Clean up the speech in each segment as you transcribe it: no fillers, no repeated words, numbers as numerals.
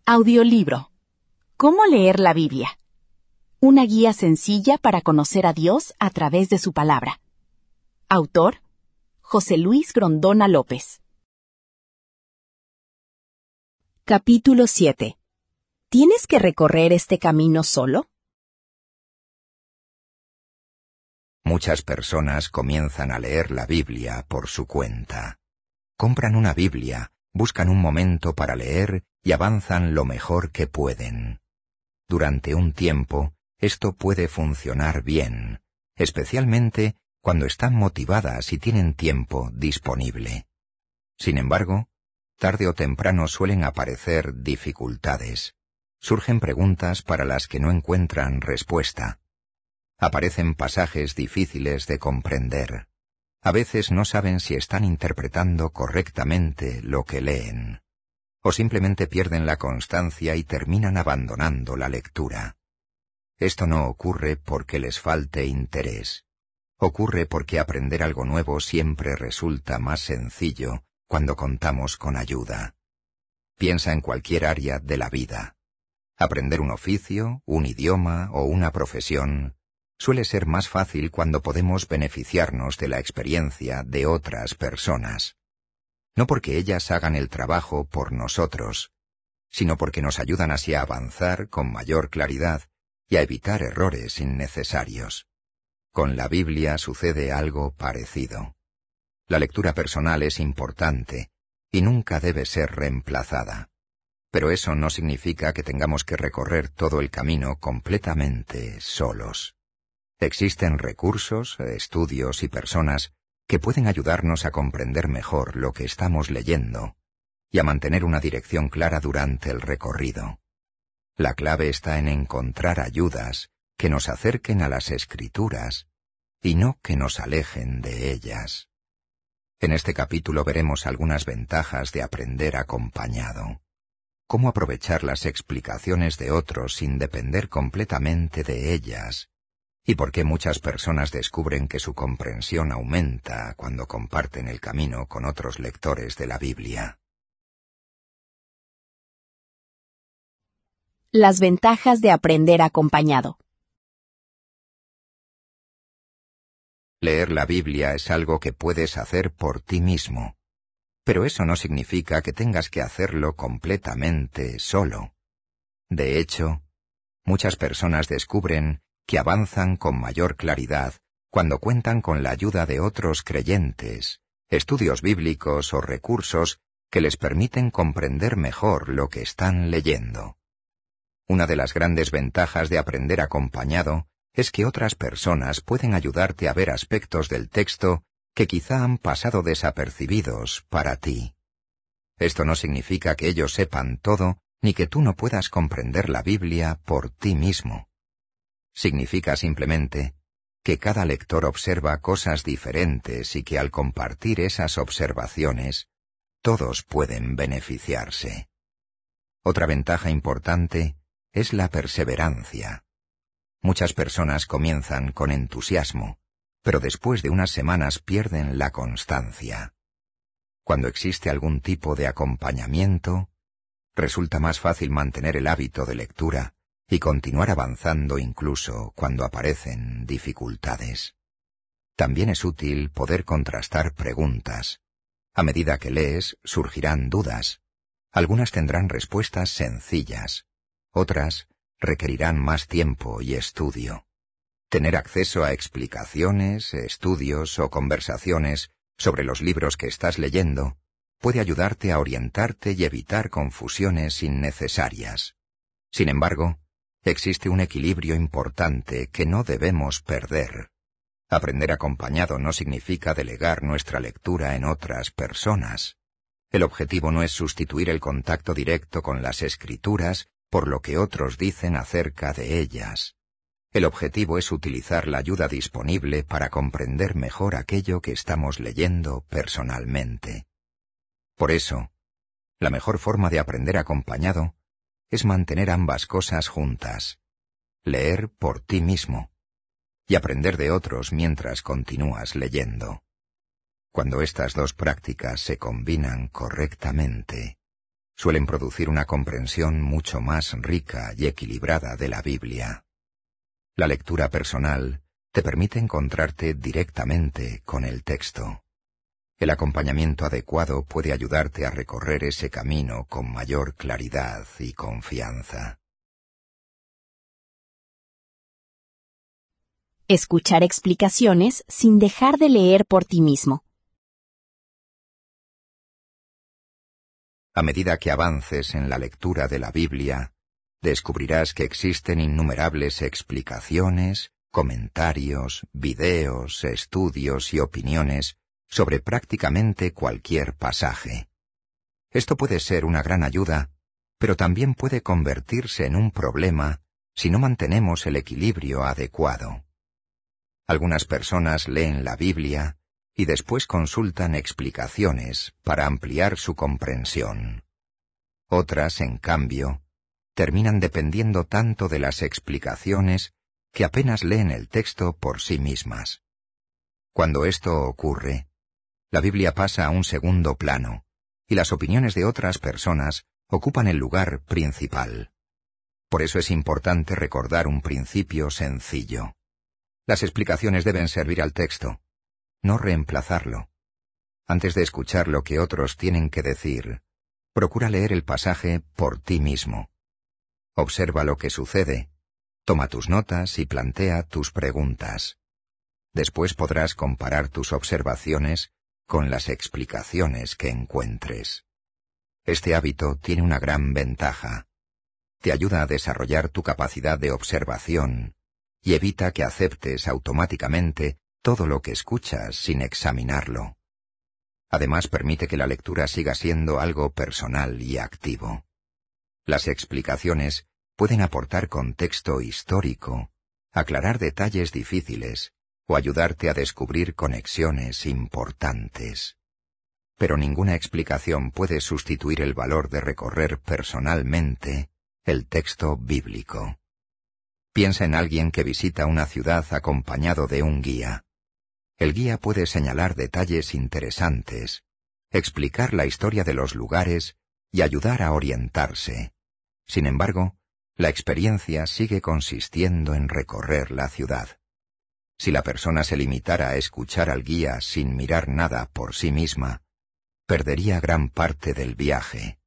Audiolibro. ¿Cómo leer la Biblia? Una guía sencilla para conocer a Dios a través de su palabra. Autor: José Luis Grondona López. Capítulo 7. ¿Tienes que recorrer este camino solo? Muchas personas comienzan a leer la Biblia por su cuenta. Compran una Biblia, buscan un momento para leer y avanzan lo mejor que pueden. Durante un tiempo, esto puede funcionar bien, especialmente cuando están motivadas y tienen tiempo disponible. Sin embargo, tarde o temprano suelen aparecer dificultades. Surgen preguntas para las que no encuentran respuesta. Aparecen pasajes difíciles de comprender. A veces no saben si están interpretando correctamente lo que leen. O simplemente pierden la constancia y terminan abandonando la lectura. Esto no ocurre porque les falte interés. Ocurre porque aprender algo nuevo siempre resulta más sencillo cuando contamos con ayuda. Piensa en cualquier área de la vida. Aprender un oficio, un idioma o una profesión suele ser más fácil cuando podemos beneficiarnos de la experiencia de otras personas. No porque ellas hagan el trabajo por nosotros, sino porque nos ayudan así a avanzar con mayor claridad y a evitar errores innecesarios. Con la Biblia sucede algo parecido. La lectura personal es importante y nunca debe ser reemplazada. Pero eso no significa que tengamos que recorrer todo el camino completamente solos. Existen recursos, estudios y personas que pueden ayudarnos a comprender mejor lo que estamos leyendo y a mantener una dirección clara durante el recorrido. La clave está en encontrar ayudas que nos acerquen a las Escrituras y no que nos alejen de ellas. En este capítulo veremos algunas ventajas de aprender acompañado. Cómo aprovechar las explicaciones de otros sin depender completamente de ellas. Y por qué muchas personas descubren que su comprensión aumenta cuando comparten el camino con otros lectores de la Biblia. Las ventajas de aprender acompañado. Leer la Biblia es algo que puedes hacer por ti mismo. Pero eso no significa que tengas que hacerlo completamente solo. De hecho, muchas personas descubren que avanzan con mayor claridad cuando cuentan con la ayuda de otros creyentes, estudios bíblicos o recursos que les permiten comprender mejor lo que están leyendo. Una de las grandes ventajas de aprender acompañado es que otras personas pueden ayudarte a ver aspectos del texto que quizá han pasado desapercibidos para ti. Esto no significa que ellos sepan todo ni que tú no puedas comprender la Biblia por ti mismo. Significa simplemente que cada lector observa cosas diferentes y que al compartir esas observaciones, todos pueden beneficiarse. Otra ventaja importante es la perseverancia. Muchas personas comienzan con entusiasmo, pero después de unas semanas pierden la constancia. Cuando existe algún tipo de acompañamiento, resulta más fácil mantener el hábito de lectura y continuar avanzando incluso cuando aparecen dificultades. También es útil poder contrastar preguntas. A medida que lees, surgirán dudas. Algunas tendrán respuestas sencillas, otras requerirán más tiempo y estudio. Tener acceso a explicaciones, estudios o conversaciones sobre los libros que estás leyendo puede ayudarte a orientarte y evitar confusiones innecesarias. Sin embargo, existe un equilibrio importante que no debemos perder. Aprender acompañado no significa delegar nuestra lectura en otras personas. El objetivo no es sustituir el contacto directo con las Escrituras por lo que otros dicen acerca de ellas. El objetivo es utilizar la ayuda disponible para comprender mejor aquello que estamos leyendo personalmente. Por eso, la mejor forma de aprender acompañado es mantener ambas cosas juntas, leer por ti mismo y aprender de otros mientras continúas leyendo. Cuando estas dos prácticas se combinan correctamente, suelen producir una comprensión mucho más rica y equilibrada de la Biblia. La lectura personal te permite encontrarte directamente con el texto. El acompañamiento adecuado puede ayudarte a recorrer ese camino con mayor claridad y confianza. Escuchar explicaciones sin dejar de leer por ti mismo. A medida que avances en la lectura de la Biblia, descubrirás que existen innumerables explicaciones, comentarios, videos, estudios y opiniones sobre prácticamente cualquier pasaje. Esto puede ser una gran ayuda, pero también puede convertirse en un problema si no mantenemos el equilibrio adecuado. Algunas personas leen la Biblia y después consultan explicaciones para ampliar su comprensión. Otras, en cambio, terminan dependiendo tanto de las explicaciones que apenas leen el texto por sí mismas. Cuando esto ocurre, la Biblia pasa a un segundo plano, y las opiniones de otras personas ocupan el lugar principal. Por eso es importante recordar un principio sencillo. Las explicaciones deben servir al texto, no reemplazarlo. Antes de escuchar lo que otros tienen que decir, procura leer el pasaje por ti mismo. Observa lo que sucede, toma tus notas y plantea tus preguntas. Después podrás comparar tus observaciones con las explicaciones que encuentres. Este hábito tiene una gran ventaja. Te ayuda a desarrollar tu capacidad de observación y evita que aceptes automáticamente todo lo que escuchas sin examinarlo. Además, permite que la lectura siga siendo algo personal y activo. Las explicaciones pueden aportar contexto histórico, aclarar detalles difíciles o ayudarte a descubrir conexiones importantes. Pero ninguna explicación puede sustituir el valor de recorrer personalmente el texto bíblico. Piensa en alguien que visita una ciudad acompañado de un guía. El guía puede señalar detalles interesantes, explicar la historia de los lugares y ayudar a orientarse. Sin embargo, la experiencia sigue consistiendo en recorrer la ciudad. Si la persona se limitara a escuchar al guía sin mirar nada por sí misma, perdería gran parte del viaje.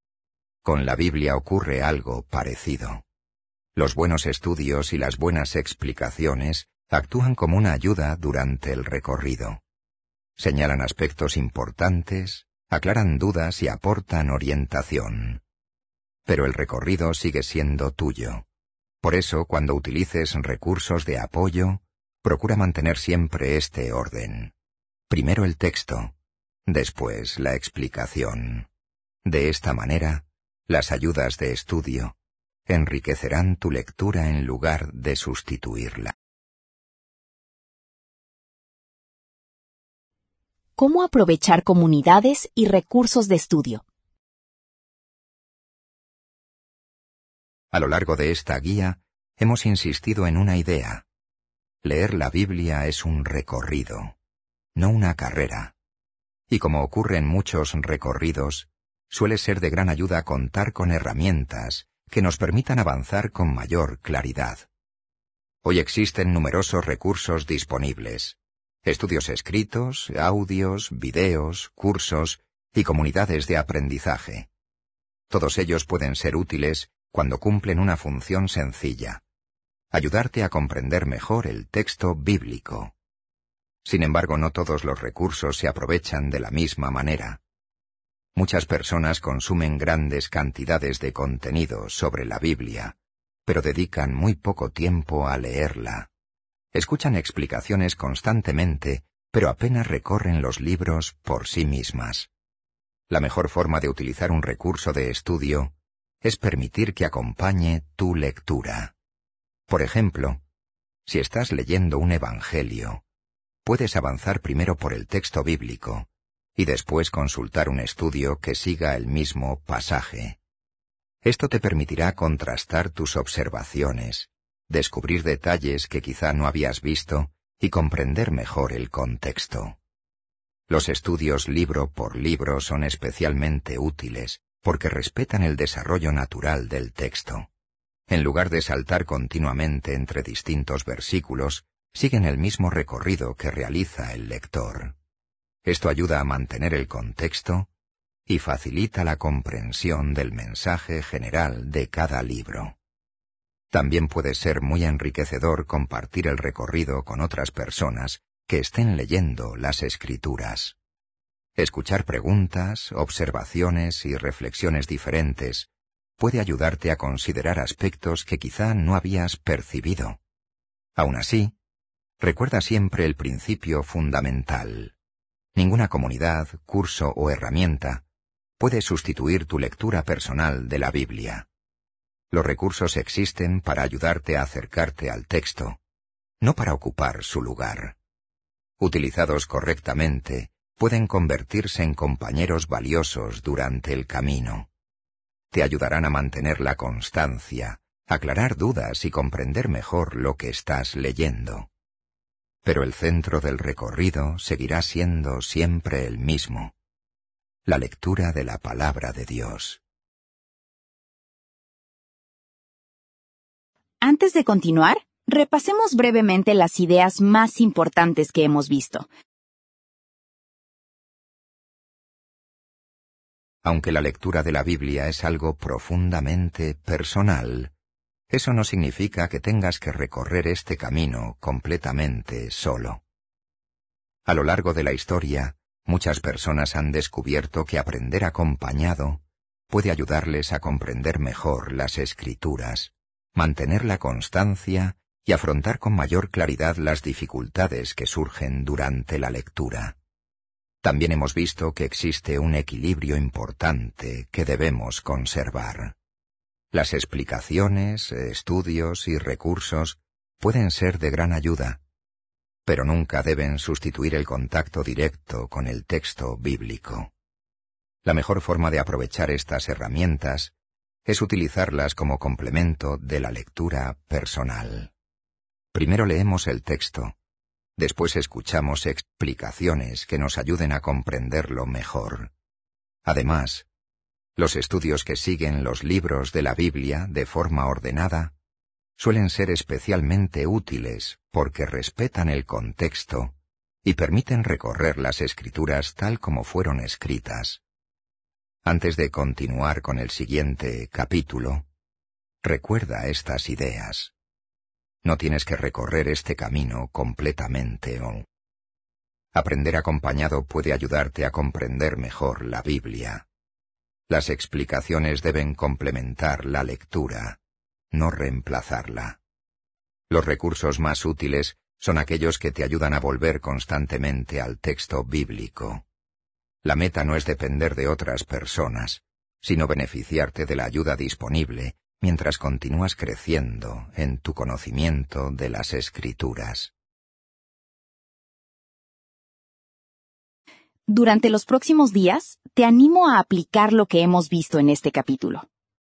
Con la Biblia ocurre algo parecido. Los buenos estudios y las buenas explicaciones actúan como una ayuda durante el recorrido. Señalan aspectos importantes, aclaran dudas y aportan orientación. Pero el recorrido sigue siendo tuyo. Por eso, cuando utilices recursos de apoyo, procura mantener siempre este orden. Primero el texto, después la explicación. De esta manera, las ayudas de estudio enriquecerán tu lectura en lugar de sustituirla. ¿Cómo aprovechar comunidades y recursos de estudio? A lo largo de esta guía, hemos insistido en una idea. Leer la Biblia es un recorrido, no una carrera. Y como ocurre en muchos recorridos, suele ser de gran ayuda contar con herramientas que nos permitan avanzar con mayor claridad. Hoy existen numerosos recursos disponibles. Estudios escritos, audios, videos, cursos y comunidades de aprendizaje. Todos ellos pueden ser útiles cuando cumplen una función sencilla: ayudarte a comprender mejor el texto bíblico. Sin embargo, no todos los recursos se aprovechan de la misma manera. Muchas personas consumen grandes cantidades de contenido sobre la Biblia, pero dedican muy poco tiempo a leerla. Escuchan explicaciones constantemente, pero apenas recorren los libros por sí mismas. La mejor forma de utilizar un recurso de estudio es permitir que acompañe tu lectura. Por ejemplo, si estás leyendo un evangelio, puedes avanzar primero por el texto bíblico y después consultar un estudio que siga el mismo pasaje. Esto te permitirá contrastar tus observaciones, descubrir detalles que quizá no habías visto y comprender mejor el contexto. Los estudios libro por libro son especialmente útiles, porque respetan el desarrollo natural del texto. En lugar de saltar continuamente entre distintos versículos, siguen el mismo recorrido que realiza el lector. Esto ayuda a mantener el contexto y facilita la comprensión del mensaje general de cada libro. También puede ser muy enriquecedor compartir el recorrido con otras personas que estén leyendo las Escrituras. Escuchar preguntas, observaciones y reflexiones diferentes puede ayudarte a considerar aspectos que quizá no habías percibido. Aún así, recuerda siempre el principio fundamental. Ninguna comunidad, curso o herramienta puede sustituir tu lectura personal de la Biblia. Los recursos existen para ayudarte a acercarte al texto, no para ocupar su lugar. Utilizados correctamente, pueden convertirse en compañeros valiosos durante el camino. Te ayudarán a mantener la constancia, aclarar dudas y comprender mejor lo que estás leyendo. Pero el centro del recorrido seguirá siendo siempre el mismo: la lectura de la palabra de Dios. Antes de continuar, repasemos brevemente las ideas más importantes que hemos visto. Aunque la lectura de la Biblia es algo profundamente personal, eso no significa que tengas que recorrer este camino completamente solo. A lo largo de la historia, muchas personas han descubierto que aprender acompañado puede ayudarles a comprender mejor las Escrituras, mantener la constancia y afrontar con mayor claridad las dificultades que surgen durante la lectura. También hemos visto que existe un equilibrio importante que debemos conservar. Las explicaciones, estudios y recursos pueden ser de gran ayuda, pero nunca deben sustituir el contacto directo con el texto bíblico. La mejor forma de aprovechar estas herramientas es utilizarlas como complemento de la lectura personal. Primero leemos el texto, después escuchamos explicaciones que nos ayuden a comprenderlo mejor. Además, los estudios que siguen los libros de la Biblia de forma ordenada suelen ser especialmente útiles porque respetan el contexto y permiten recorrer las Escrituras tal como fueron escritas. Antes de continuar con el siguiente capítulo, recuerda estas ideas. No tienes que recorrer este camino completamente. Aprender acompañado puede ayudarte a comprender mejor la Biblia. Las explicaciones deben complementar la lectura, no reemplazarla. Los recursos más útiles son aquellos que te ayudan a volver constantemente al texto bíblico. La meta no es depender de otras personas, sino beneficiarte de la ayuda disponible mientras continúas creciendo en tu conocimiento de las Escrituras. Durante los próximos días, te animo a aplicar lo que hemos visto en este capítulo.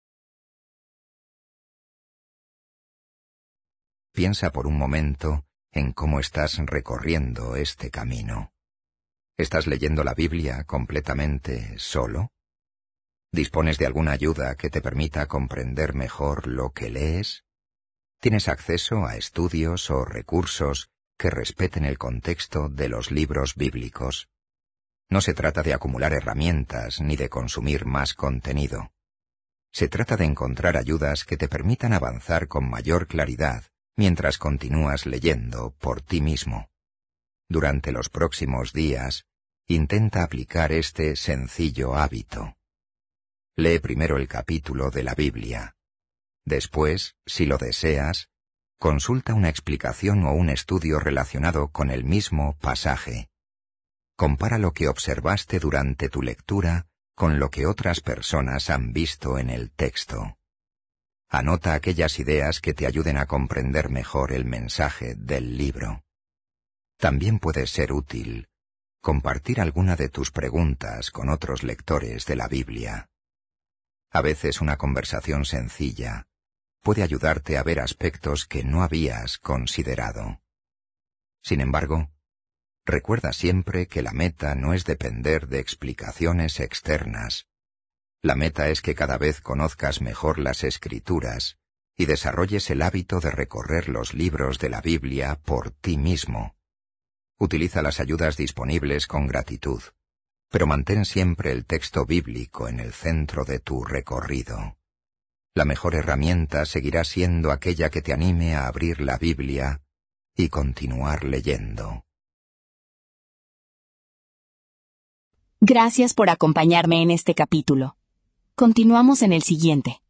Piensa por un momento en cómo estás recorriendo este camino. ¿Estás leyendo la Biblia completamente solo? ¿Dispones de alguna ayuda que te permita comprender mejor lo que lees? ¿Tienes acceso a estudios o recursos que respeten el contexto de los libros bíblicos? No se trata de acumular herramientas ni de consumir más contenido. Se trata de encontrar ayudas que te permitan avanzar con mayor claridad mientras continúas leyendo por ti mismo. Durante los próximos días, intenta aplicar este sencillo hábito. Lee primero el capítulo de la Biblia. Después, si lo deseas, consulta una explicación o un estudio relacionado con el mismo pasaje. Compara lo que observaste durante tu lectura con lo que otras personas han visto en el texto. Anota aquellas ideas que te ayuden a comprender mejor el mensaje del libro. También puede ser útil compartir alguna de tus preguntas con otros lectores de la Biblia. A veces una conversación sencilla puede ayudarte a ver aspectos que no habías considerado. Sin embargo, recuerda siempre que la meta no es depender de explicaciones externas, La meta es que cada vez conozcas mejor las Escrituras y desarrolles el hábito de recorrer los libros de la Biblia por ti mismo. Utiliza las ayudas disponibles con gratitud, pero mantén siempre el texto bíblico en el centro de tu recorrido. La mejor herramienta seguirá siendo aquella que te anime a abrir la Biblia y continuar leyendo. Gracias por acompañarme en este capítulo. Continuamos en el siguiente.